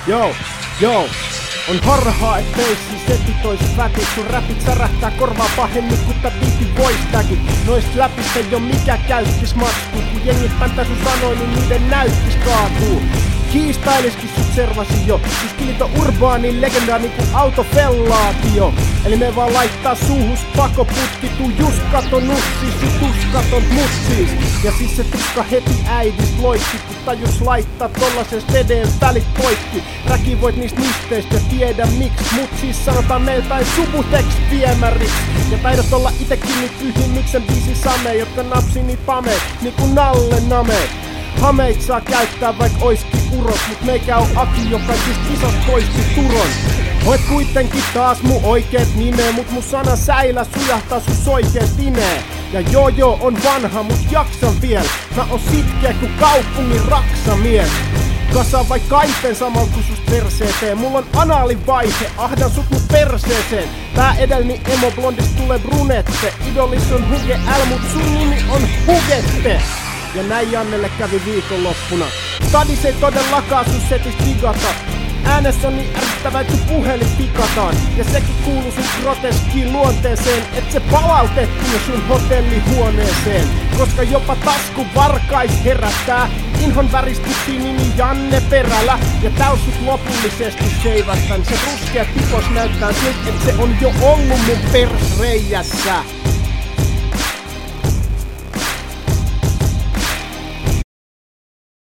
Joo, on harhaa, et feissi setit ois vätit. Sun räpit särähtää korvaa pahemmin kuin tää biitin voistäkin. Noist läpistä jo mikä käyttis matkuu. Kun jengit päntää sun sanoi, niin niiden näyttis kaatuu. Kiistaileskin sut servasin jo. Siis kilit on urbaanin legendaa niinku autofellaatio. Eli me vaan laittaa suuhus pakoputki. Tuu just kato nussis, jutus katon mutsis. Ja siis se tuska heti äidist loikki. Kun tajus laittaa tollasen stedeen välit poikki. Räki voit niistä nisteistä ja tiedä miksi. Mut siis sanotaan meiltä ei subutext viemäriks. Ja taidot olla itekin niit tyhjin miksen biisi same. Jotka napsii niit pameet niinku Nalle Nameet. Hameit saa käyttää vaik oiski urot, mut meikä on Aki, joka siis kisas poisti Turon. Oet kuitenkin taas mun oikeet nimeä, mut mun sana säilä sujahtaa sus oikeet inee. Ja joo on vanha, mut jaksan viel. Mä oon sitkeä ku kaupungin raksamies. Kasaan vaik kaipen samal ku sus perseeteen. Mulla on anaalivaihe, ahdan sut mun perseeseen. Tää edelni emo blondist tulee brunette. Idolis on Huge L, mut sun nimi on Hugette. Ja näin Jannelle kävi viikonloppuna. Stadis ei todellakaan sun setistä digata. Äänessä on niin ärsyttävää, että puhelin pikataan. Ja sekin kuuluu sun groteskiin luonteeseen, et se palautettiin sun hotellihuoneeseen. Koska jopa tasku varkais herättää. Inhon väristyttiin nimi Janne Perälä. Ja täysut lopullisesti seivästän. Se ruskea tipos näyttää siltä, et se on jo ollut mun persreijässä.